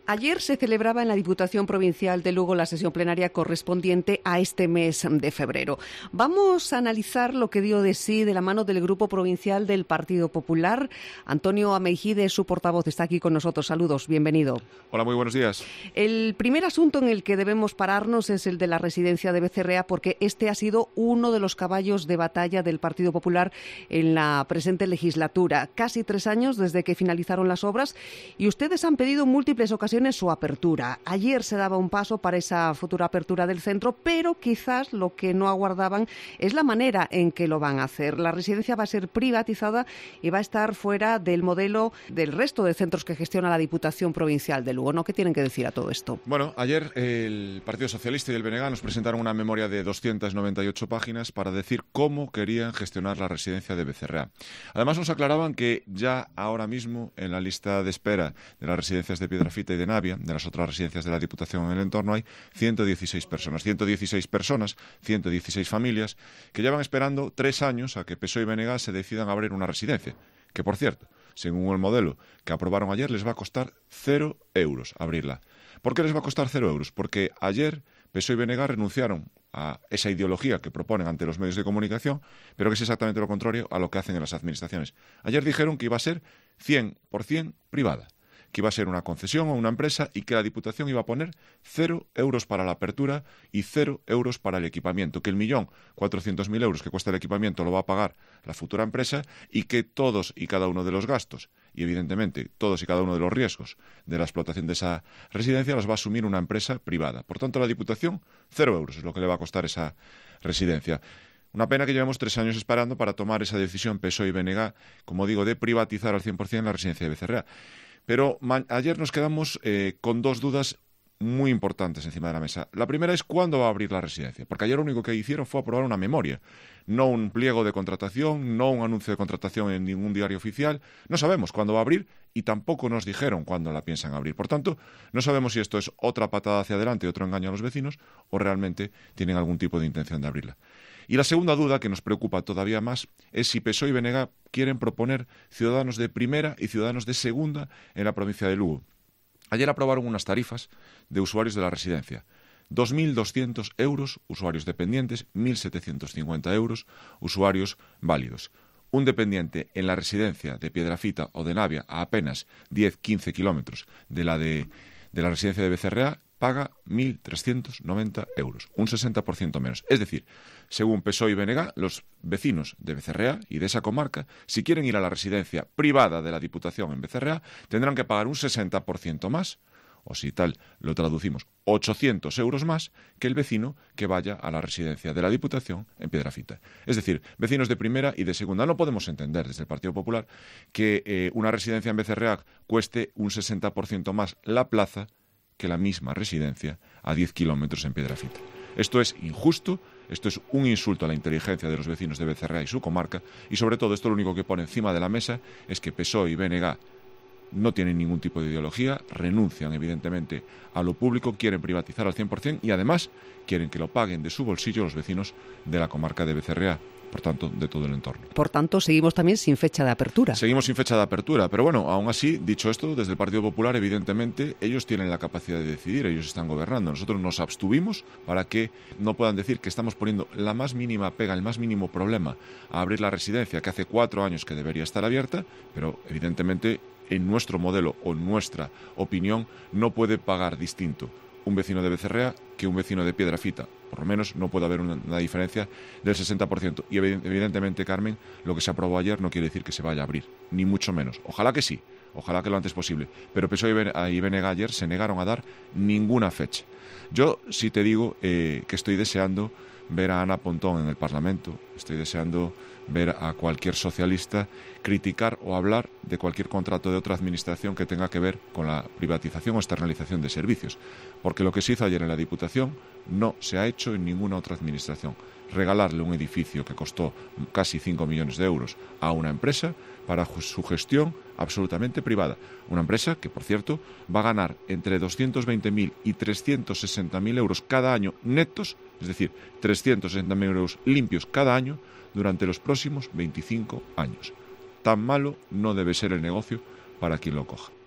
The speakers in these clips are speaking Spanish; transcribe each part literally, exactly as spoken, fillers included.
Ayer se celebraba en la Diputación Provincial de Lugo la sesión plenaria correspondiente a este mes de febrero. Vamos a analizar lo que dio de sí de la mano del Grupo Provincial del Partido Popular. Antonio Ameijide, su portavoz, está aquí con nosotros. Saludos, bienvenido. Hola, muy buenos días. El primer asunto en el que debemos pararnos es el de la residencia de Becerrea, porque este ha sido uno de los caballos de batalla del Partido Popular en la presente legislatura. Casi tres años desde que finalizaron las obras y ustedes han pedido múltiples ocasiones su apertura. Ayer se daba un paso para esa futura apertura del centro, pero quizás lo que no aguardaban es la manera en que lo van a hacer. La residencia va a ser privatizada y va a estar fuera del modelo del resto de centros que gestiona la Diputación Provincial de Lugo, ¿no? ¿Qué tienen que decir a todo esto? Bueno, ayer el Partido Socialista y el B N G nos presentaron una memoria de doscientas noventa y ocho páginas para decir cómo querían gestionar la residencia de Becerrea. Además nos aclaraban que ya ahora mismo en la lista de espera de las residencias de Piedrafita y de Navia, de las otras residencias de la Diputación en el entorno, hay ciento dieciséis personas. ciento dieciséis personas, ciento dieciséis familias, que llevan esperando tres años a que P S O E y B N G se decidan a abrir una residencia. Que, por cierto, según el modelo que aprobaron ayer, les va a costar cero euros abrirla. ¿Por qué les va a costar cero euros? Porque ayer P S O E y B N G renunciaron a esa ideología que proponen ante los medios de comunicación, pero que es exactamente lo contrario a lo que hacen en las administraciones. Ayer dijeron que iba a ser cien por ciento privada, que iba a ser una concesión o una empresa y que la Diputación iba a poner cero euros para la apertura y cero euros para el equipamiento, que el millón cuatrocientos mil euros que cuesta el equipamiento lo va a pagar la futura empresa y que todos y cada uno de los gastos y evidentemente todos y cada uno de los riesgos de la explotación de esa residencia los va a asumir una empresa privada. Por tanto, la Diputación, cero euros es lo que le va a costar esa residencia. Una pena que llevemos tres años esperando para tomar esa decisión P S O E y B N G, como digo, de privatizar al cien por ciento la residencia de Becerrea. Pero ayer nos quedamos eh, con dos dudas muy importantes encima de la mesa. La primera es cuándo va a abrir la residencia, porque ayer lo único que hicieron fue aprobar una memoria, no un pliego de contratación, no un anuncio de contratación en ningún diario oficial. No sabemos cuándo va a abrir y tampoco nos dijeron cuándo la piensan abrir. Por tanto, no sabemos si esto es otra patada hacia adelante y otro engaño a los vecinos o realmente tienen algún tipo de intención de abrirla. Y la segunda duda, que nos preocupa todavía más, es si P S O E y B N G quieren proponer ciudadanos de primera y ciudadanos de segunda en la provincia de Lugo. Ayer aprobaron unas tarifas de usuarios de la residencia. dos mil doscientos euros, usuarios dependientes, mil setecientos cincuenta euros, usuarios válidos. Un dependiente en la residencia de Piedrafita o de Navia, a apenas diez a quince kilómetros de la de, de la residencia de Becerrea, paga mil trescientos noventa euros, un sesenta por ciento menos. Es decir, según P S O E y B N G, los vecinos de Becerrea y de esa comarca, si quieren ir a la residencia privada de la Diputación en Becerrea, tendrán que pagar un sesenta por ciento más, o si tal lo traducimos, ochocientos euros más que el vecino que vaya a la residencia de la Diputación en Piedrafita. Es decir, vecinos de primera y de segunda. No podemos entender desde el Partido Popular que eh, una residencia en Becerrea cueste un sesenta por ciento más la plaza que la misma residencia a diez kilómetros en Piedrafita. Esto es injusto, esto es un insulto a la inteligencia de los vecinos de Becerrea y su comarca, y sobre todo esto lo único que pone encima de la mesa es que P S O E y B N G no tienen ningún tipo de ideología, renuncian evidentemente a lo público, quieren privatizar al cien por ciento y además quieren que lo paguen de su bolsillo los vecinos de la comarca de Becerrea, por tanto, de todo el entorno. Por tanto, seguimos también sin fecha de apertura. Seguimos sin fecha de apertura, pero bueno, aún así, dicho esto, desde el Partido Popular, evidentemente, ellos tienen la capacidad de decidir, ellos están gobernando. Nosotros nos abstuvimos para que no puedan decir que estamos poniendo la más mínima pega, el más mínimo problema a abrir la residencia, que hace cuatro años que debería estar abierta, pero evidentemente en nuestro modelo o en nuestra opinión no puede pagar distinto un vecino de Becerrea que un vecino de Piedrafita. Por lo menos no puede haber una, una diferencia del sesenta por ciento. Y evidentemente, Carmen, lo que se aprobó ayer no quiere decir que se vaya a abrir, ni mucho menos. Ojalá que sí, ojalá que lo antes posible. Pero P S O E y B N G ayer se negaron a dar ninguna fecha. Yo sí te digo eh, que estoy deseando ver a Ana Pontón en el Parlamento, estoy deseando ver a cualquier socialista criticar o hablar de cualquier contrato de otra administración que tenga que ver con la privatización o externalización de servicios, porque lo que se hizo ayer en la Diputación no se ha hecho en ninguna otra administración. Regalarle un edificio que costó casi cinco millones de euros a una empresa para su gestión absolutamente privada. Una empresa que, por cierto, va a ganar entre doscientos veinte mil y trescientos sesenta mil euros cada año netos, es decir, trescientos sesenta mil euros limpios cada año durante los próximos veinticinco años. Tan malo no debe ser el negocio para quien lo coja.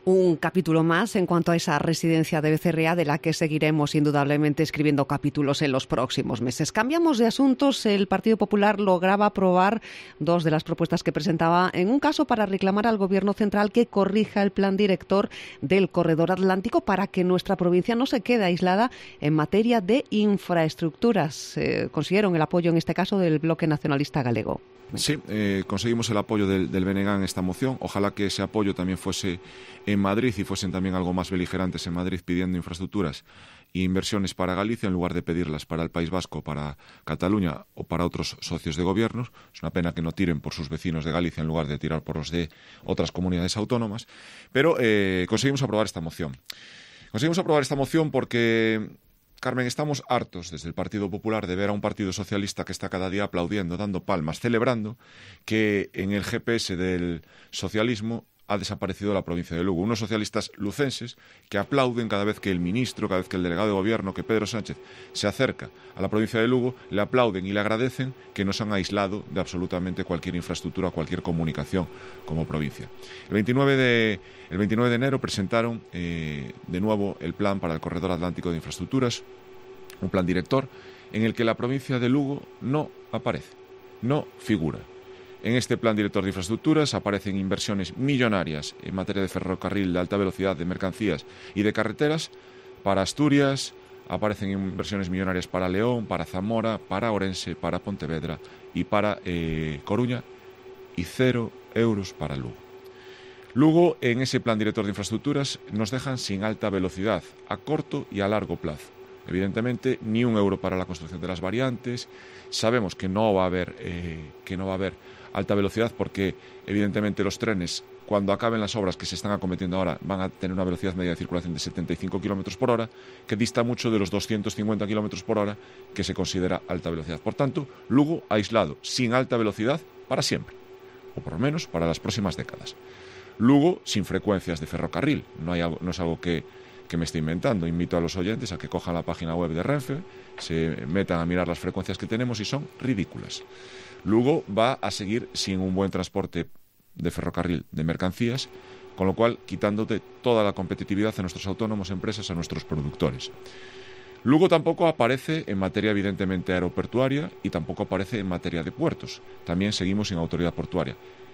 Un capítulo más en cuanto a esa residencia de Becerrea, de la que seguiremos indudablemente escribiendo capítulos en los próximos meses. Cambiamos de asuntos. El Partido Popular lograba aprobar dos de las propuestas que presentaba en un caso para reclamar al Gobierno central que corrija el plan director del Corredor Atlántico para que nuestra provincia no se quede aislada en materia de infraestructuras. Eh, consiguieron el apoyo en este caso del Bloque Nacionalista Galego. Sí, eh, conseguimos el apoyo del, del B N G en esta moción. Ojalá que ese apoyo también fuese en Madrid y fuesen también algo más beligerantes en Madrid pidiendo infraestructuras e inversiones para Galicia en lugar de pedirlas para el País Vasco, para Cataluña o para otros socios de gobiernos. Es una pena que no tiren por sus vecinos de Galicia en lugar de tirar por los de otras comunidades autónomas. Pero eh, conseguimos aprobar esta moción. Conseguimos aprobar esta moción porque... Carmen, estamos hartos desde el Partido Popular de ver a un Partido Socialista que está cada día aplaudiendo, dando palmas, celebrando que en el G P S del socialismo ha desaparecido la provincia de Lugo. Unos socialistas lucenses que aplauden cada vez que el ministro, cada vez que el delegado de gobierno, que Pedro Sánchez se acerca a la provincia de Lugo, le aplauden y le agradecen que nos han aislado de absolutamente cualquier infraestructura, cualquier comunicación como provincia. El veintinueve de, el veintinueve de enero presentaron eh, de nuevo el plan para el Corredor Atlántico de Infraestructuras, un plan director en el que la provincia de Lugo no aparece, no figura. En este plan director de infraestructuras aparecen inversiones millonarias en materia de ferrocarril de alta velocidad, de mercancías y de carreteras para Asturias, aparecen inversiones millonarias para León, para Zamora, para Orense, para Pontevedra y para eh, Coruña, y cero euros para Lugo. Lugo, en ese plan director de infraestructuras, nos dejan sin alta velocidad a corto y a largo plazo. Evidentemente, ni un euro para la construcción de las variantes. Sabemos que no va a haber, eh, que no va a haber alta velocidad porque, evidentemente, los trenes, cuando acaben las obras que se están acometiendo ahora, van a tener una velocidad media de circulación de setenta y cinco kilómetros por hora, que dista mucho de los doscientos cincuenta kilómetros por hora que se considera alta velocidad. Por tanto, Lugo aislado, sin alta velocidad, para siempre, o por lo menos para las próximas décadas. Lugo sin frecuencias de ferrocarril, no, hay algo, no es algo que... que me estoy inventando. Invito a los oyentes a que cojan la página web de Renfe, se metan a mirar las frecuencias que tenemos y son ridículas. Lugo va a seguir sin un buen transporte de ferrocarril de mercancías, con lo cual quitándote toda la competitividad a nuestros autónomos, empresas, a nuestros productores. Lugo tampoco aparece en materia evidentemente aeroportuaria y tampoco aparece en materia de puertos. También seguimos sin autoridad portuaria.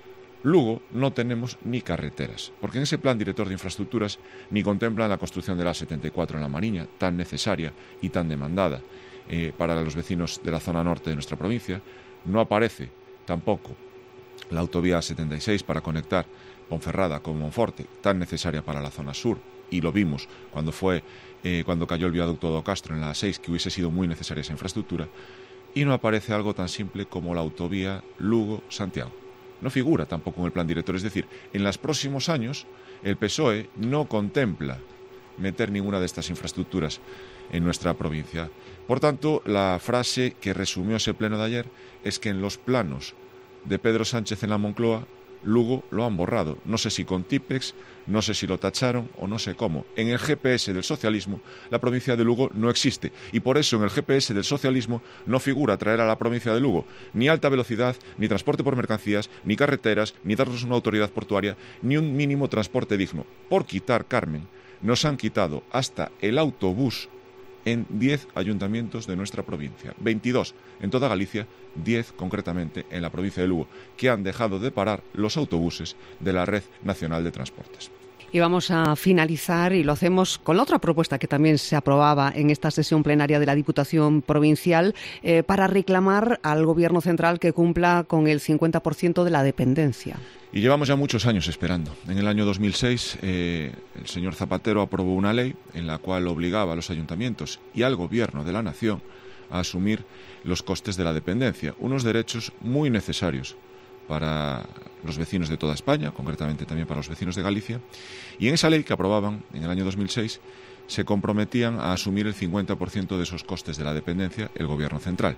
Lugo no tenemos ni carreteras, porque en ese plan director de infraestructuras ni contemplan la construcción de la A setenta y cuatro en La Mariña, tan necesaria y tan demandada eh, para los vecinos de la zona norte de nuestra provincia. No aparece tampoco la autovía A setenta y seis para conectar Ponferrada con Monforte, tan necesaria para la zona sur, y lo vimos cuando, fue, eh, cuando cayó el viaducto do Castro en la A seis, que hubiese sido muy necesaria esa infraestructura, y no aparece algo tan simple como la autovía Lugo-Santiago. No figura tampoco en el plan director, es decir, en los próximos años el P S O E no contempla meter ninguna de estas infraestructuras en nuestra provincia. Por tanto, la frase que resumió ese pleno de ayer es que en los planos de Pedro Sánchez en la Moncloa, Lugo lo han borrado. No sé si con Tipex, no sé si lo tacharon o no sé cómo. En el G P S del socialismo, la provincia de Lugo no existe. Y por eso en el G P S del socialismo no figura traer a la provincia de Lugo ni alta velocidad, ni transporte por mercancías, ni carreteras, ni darnos una autoridad portuaria, ni un mínimo transporte digno. Por quitar, Carmen, nos han quitado hasta el autobús en diez ayuntamientos de nuestra provincia. veintidós en toda Galicia, diez concretamente en la provincia de Lugo, que han dejado de parar los autobuses de la Red Nacional de Transportes. Y vamos a finalizar, y lo hacemos con la otra propuesta que también se aprobaba en esta sesión plenaria de la Diputación Provincial, eh, para reclamar al Gobierno central que cumpla con el cincuenta por ciento de la dependencia. Y llevamos ya muchos años esperando. En el año dos mil seis, eh, el señor Zapatero aprobó una ley en la cual obligaba a los ayuntamientos y al Gobierno de la Nación a asumir los costes de la dependencia, unos derechos muy necesarios para los vecinos de toda España, concretamente también para los vecinos de Galicia, y en esa ley que aprobaban en el año dos mil seis se comprometían a asumir el cincuenta por ciento de esos costes de la dependencia el Gobierno central.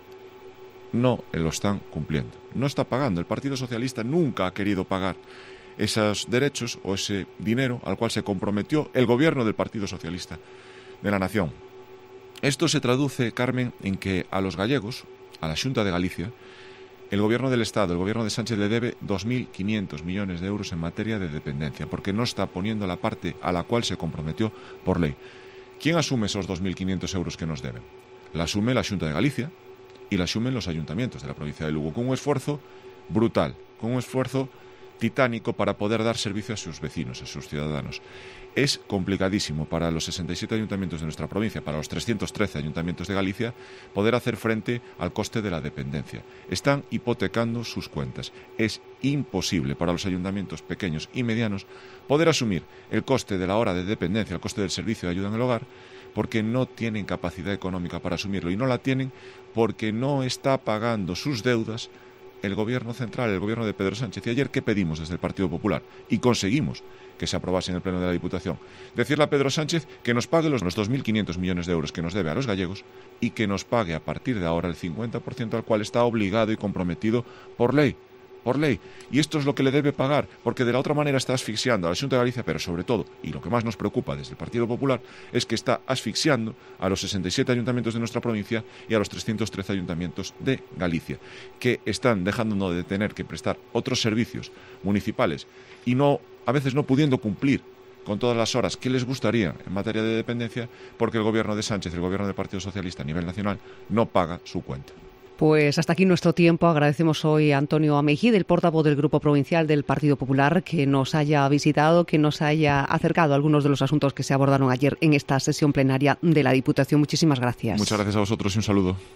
No lo están cumpliendo, no está pagando. El Partido Socialista nunca ha querido pagar esos derechos o ese dinero al cual se comprometió el Gobierno del Partido Socialista de la Nación. Esto se traduce, Carmen, en que a los gallegos, a la Xunta de Galicia, el Gobierno del Estado, el Gobierno de Sánchez, le debe dos mil quinientos millones de euros en materia de dependencia, porque no está poniendo la parte a la cual se comprometió por ley. ¿Quién asume esos dos mil quinientos euros que nos deben? La asume la Xunta de Galicia y la asumen los ayuntamientos de la provincia de Lugo, con un esfuerzo brutal, con un esfuerzo titánico para poder dar servicio a sus vecinos, a sus ciudadanos. Es complicadísimo para los sesenta y siete ayuntamientos de nuestra provincia, para los trescientos trece ayuntamientos de Galicia, poder hacer frente al coste de la dependencia. Están hipotecando sus cuentas. Es imposible para los ayuntamientos pequeños y medianos poder asumir el coste de la hora de dependencia, el coste del servicio de ayuda en el hogar, porque no tienen capacidad económica para asumirlo. Y no la tienen porque no está pagando sus deudas el Gobierno central, el Gobierno de Pedro Sánchez. Y ayer, ¿qué pedimos desde el Partido Popular? Y conseguimos que se aprobase en el Pleno de la Diputación. Decirle a Pedro Sánchez que nos pague los dos mil quinientos millones de euros que nos debe a los gallegos y que nos pague a partir de ahora el cincuenta por ciento al cual está obligado y comprometido por ley. Por ley. Y esto es lo que le debe pagar, porque de la otra manera está asfixiando a la Xunta de Galicia, pero sobre todo, y lo que más nos preocupa desde el Partido Popular, es que está asfixiando a los sesenta y siete ayuntamientos de nuestra provincia y a los trescientos trece ayuntamientos de Galicia, que están dejándonos de tener que prestar otros servicios municipales y no, a veces no pudiendo cumplir con todas las horas que les gustaría en materia de dependencia, porque el Gobierno de Sánchez, el Gobierno del Partido Socialista a nivel nacional, no paga su cuenta. Pues hasta aquí nuestro tiempo. Agradecemos hoy a Antonio Ameijid, el portavoz del Grupo Provincial del Partido Popular, que nos haya visitado, que nos haya acercado a algunos de los asuntos que se abordaron ayer en esta sesión plenaria de la Diputación. Muchísimas gracias. Muchas gracias a vosotros y un saludo.